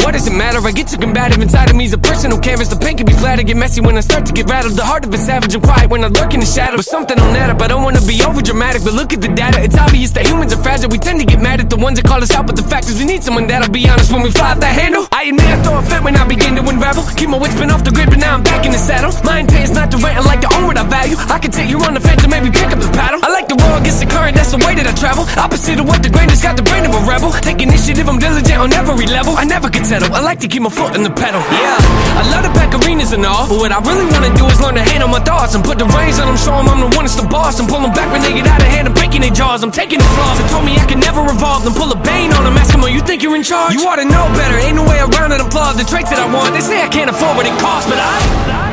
what does it matter? I get too combative, inside of me's a personal canvas. The pain can be flat, I get messy when I start to get rattled. The heart of a savage and quiet when I lurk in the shadow. But something on that up, I don't wanna be over dramatic, but look at the data, it's obvious that humans are fragile. We tend to get mad at the ones that call us out, but the fact is we need someone that'll be honest when we fly off that handle. I admit I throw a fit when I begin to unravel. Keep my wits spin off the grid, but now I'm back in the saddle. My intent is not to rant, I like to own what I value. I can take you on the fence and maybe pick up the paddle. I like to roll against the current, that's the way that I travel. Opposite of what the grain has got the brain of a rebel. Take initiative, I'm diligent on every level. I never can settle, I like to keep my foot in the pedal. Yeah, I love to pack arenas and all, but what I really wanna do is learn to handle my thoughts and put the reins on them, show them I'm the one that's the boss, and pull them back when they get out of hand and breaking their jaws. I'm taking the flaws, they told me I can never revolve, then pull a bane on them, ask them, oh, you think you're in charge? You ought to know better, ain't no way around it, I'm flawed. The traits that I want, they say I can't afford what it costs, but I